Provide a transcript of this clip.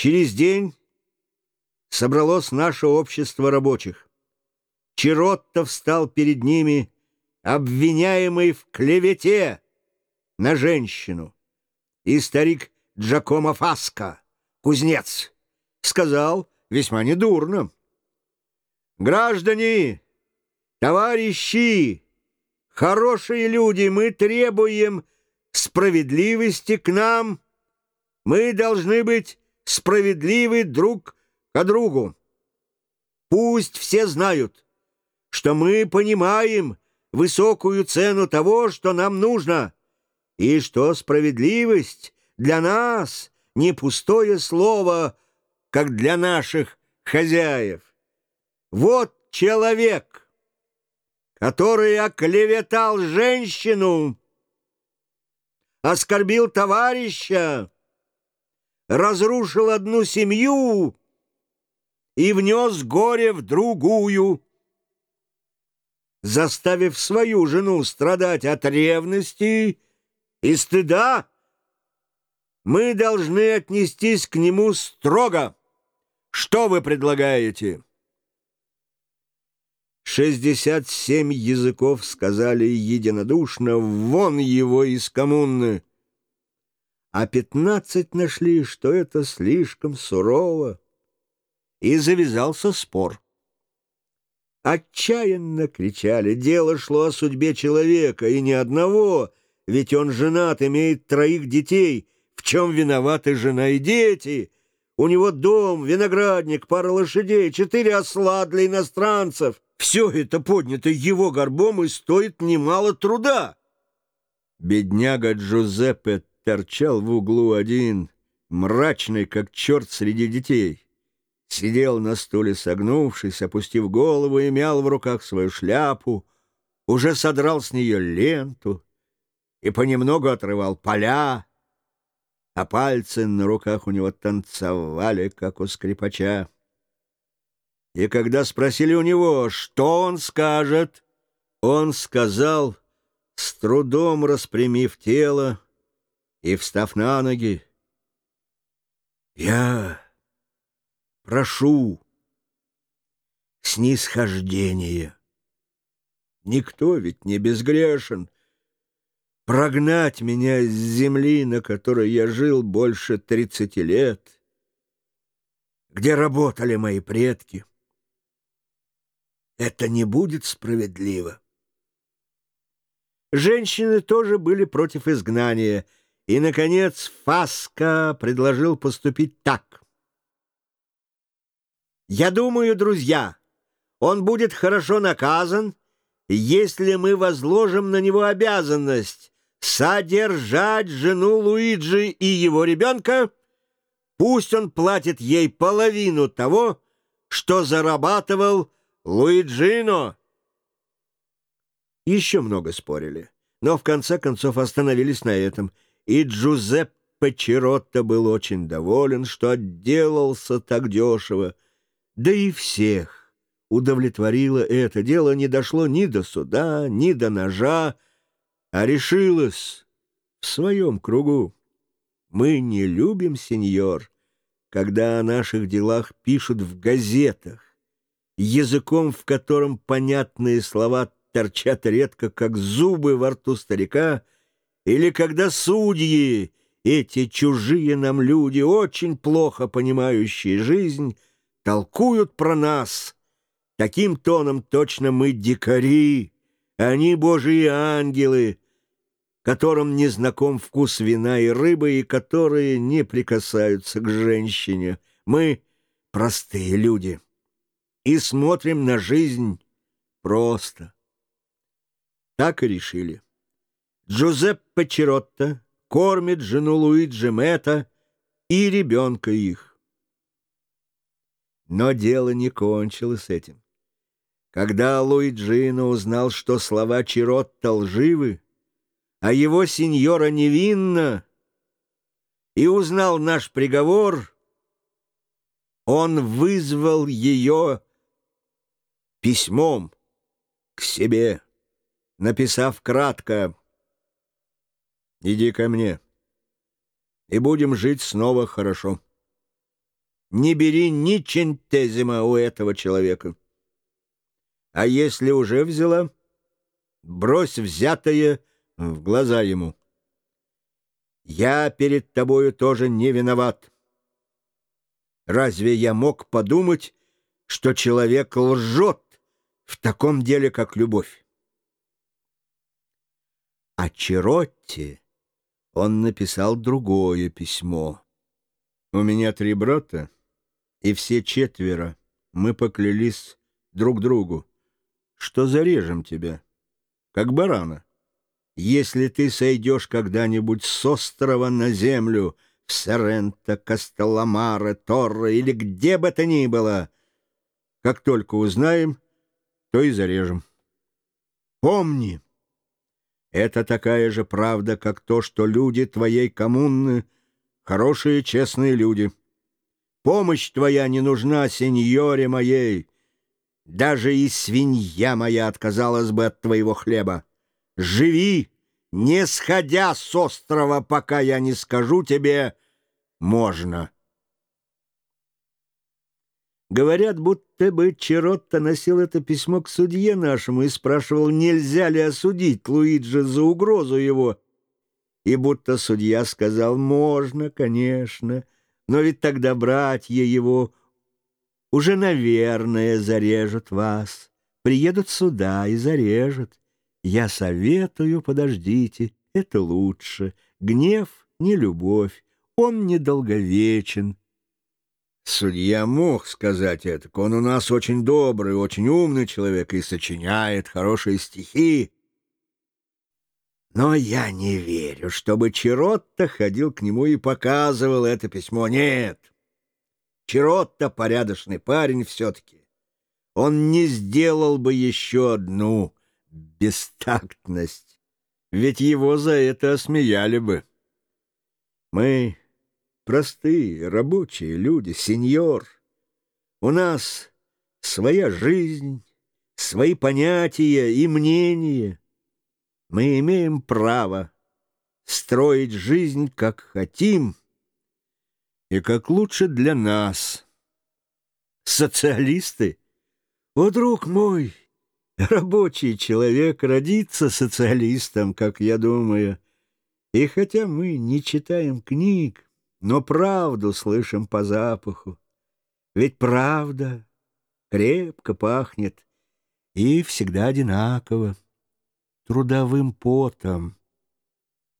Через день собралось наше общество рабочих. Чиротто встал перед ними, обвиняемый в клевете на женщину. И старик Джакомо Фаско, кузнец, сказал весьма недурно: «Граждане, товарищи, хорошие люди, мы требуем справедливости к нам. Мы должны быть справедливы друг к другу. Пусть все знают, что мы понимаем высокую цену того, что нам нужно, и что справедливость для нас не пустое слово, как для наших хозяев. Вот человек, который оклеветал женщину, оскорбил товарища, разрушил одну семью и внес горе в другую, заставив свою жену страдать от ревности и стыда. Мы должны отнестись к нему строго. Что вы предлагаете?» 67 языков сказали единодушно: «Вон его из коммуны!» А 15 нашли, что это слишком сурово, и завязался спор. Отчаянно кричали: дело шло о судьбе человека, и ни одного, ведь он женат, имеет 3 детей. В чем виноваты жена и дети? У него дом, виноградник, пара лошадей, 4 осла для иностранцев. Все это поднято его горбом и стоит немало труда. Бедняга Джузеппе торчал в углу один, мрачный, как черт среди детей. Сидел на стуле согнувшись, опустив голову, и мял в руках свою шляпу, уже содрал с нее ленту и понемногу отрывал поля, а пальцы на руках у него танцевали, как у скрипача. И когда спросили у него, что он скажет, он сказал, с трудом распрямив тело и встав на ноги: «Я прошу снисхождения. Никто ведь не безгрешен. Прогнать меня с земли, на которой я жил больше 30 лет, где работали мои предки, это не будет справедливо». Женщины тоже были против изгнания, и, наконец, Фаско предложил поступить так: «Я думаю, друзья, он будет хорошо наказан, если мы возложим на него обязанность содержать жену Луиджи и его ребенка. Пусть он платит ей половину того, что зарабатывал Луиджино». Еще много спорили, но в конце концов остановились на этом, и Джузеппе Чиротто был очень доволен, что отделался так дешево. Да и всех удовлетворило это. Дело не дошло ни до суда, ни до ножа, а решилось в своем кругу. Мы не любим, сеньор, когда о наших делах пишут в газетах, языком, в котором понятные слова торчат редко, как зубы во рту старика, или когда судьи, эти чужие нам люди, очень плохо понимающие жизнь, толкуют про нас таким тоном, точно мы дикари, они божьи ангелы, которым не знаком вкус вина и рыбы, и которые не прикасаются к женщине. Мы простые люди и смотрим на жизнь просто. Так и решили. Джузеппе Чиротто кормит жену Луиджи Мэтта и ребенка их. Но дело не кончилось этим. Когда Луиджино узнал, что слова Чиротто лживы, а его сеньора невинна, и узнал наш приговор, он вызвал ее письмом к себе, написав кратко: «Иди ко мне, и будем жить снова хорошо». не бери ни центезима у этого человека. А если уже взяла, брось взятое в глаза ему. Я перед тобою тоже не виноват. Разве я мог подумать, что человек лжет в таком деле, как любовь? А Чиротте он написал другое письмо. У меня 3 брата, и все 4 мы поклялись друг другу, что зарежем тебя, как барана, если ты сойдешь когда-нибудь с острова на землю, в Соренто, Костелламаре, Торре или где бы то ни было. Как только узнаем, то и зарежем. Помни, это такая же правда, как то, что люди твоей коммуны — хорошие, честные люди. Помощь твоя не нужна сеньоре моей. Даже и свинья моя отказалась бы от твоего хлеба. Живи, не сходя с острова, пока я не скажу тебе «можно». Говорят, будто бы Чиротто носил это письмо к судье нашему и спрашивал, нельзя ли осудить Луиджи за угрозу его, и будто судья сказал «можно, конечно, но ведь тогда братья его уже, наверное, зарежут вас, приедут сюда и зарежут. Я советую, подождите, это лучше. Гнев — не любовь, он недолговечен». Судья мог сказать это. Он у нас очень добрый, очень умный человек и сочиняет хорошие стихи. Но я не верю, чтобы Чиротто ходил к нему и показывал это письмо. Нет, Чиротто порядочный парень все-таки. Он не сделал бы еще одну бестактность, ведь его за это осмеяли бы. Мы простые, рабочие люди, сеньор. У нас своя жизнь, свои понятия и мнения. Мы имеем право строить жизнь, как хотим и как лучше для нас. Социалисты? О, друг мой, рабочий человек родится социалистом, как я думаю. И хотя мы не читаем книг, но правду слышим по запаху. Ведь правда крепко пахнет и всегда одинаково трудовым потом.